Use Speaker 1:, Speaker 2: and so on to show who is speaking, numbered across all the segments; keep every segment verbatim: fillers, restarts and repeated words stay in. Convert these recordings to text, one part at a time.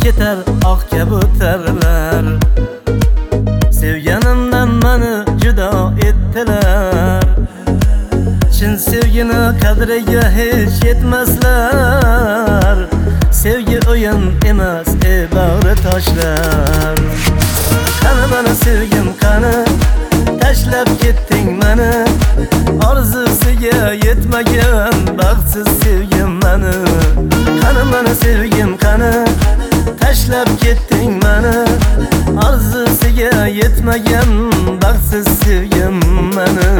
Speaker 1: ketar oq kabutarlar. Sevganimdan meni judo etdilar. Chin sevgini qadriga hech yetmaslar. Sevgi o'yin emas, ey bag'ri toshlar. Qani meni sevgim qani, tashlab ketding meni. Orzusiga yetmagan baxtsiz sevgim meni. Qani meni sevgim qani, tashlab ketding meni. Orzusiga yetmagan baxtsiz sevgim meni.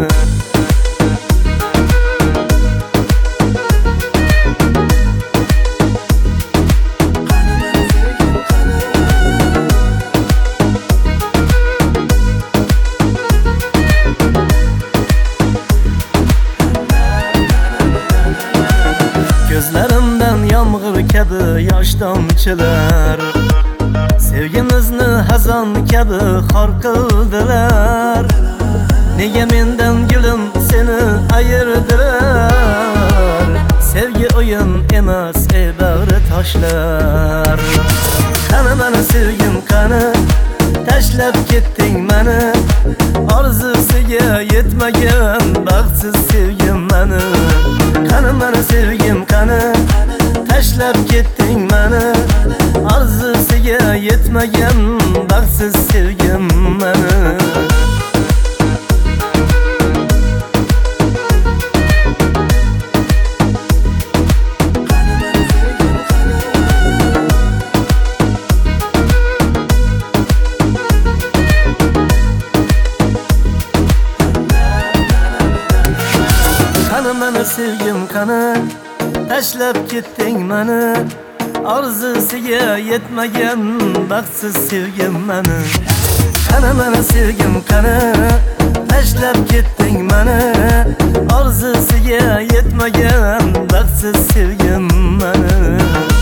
Speaker 1: Gözlerimden yağmur kabi yosh tomchilar. Sevgimizni hazon kabi xor qildilar. Nega mendan gulim seni ayirdilar? Sevgi o'yin emas, ey bag'ri toshlar. Qani meni sevgim qani, tashlab ketding meni. Orzusiga yetmagan baxtsiz sevgim meni. Qani meni sevgim qani, tashlab ketding meni. Orzusiga yetmagan baxtsiz sevgim meni. Qani meni sevgim qani, tashlab ketding meni. Orzusiga yetmagan baxtsiz sevgim meni. Qani meni sevgim qani, tashlab ketding meni. Orzusiga yetmagan baxtsiz sevgim meni.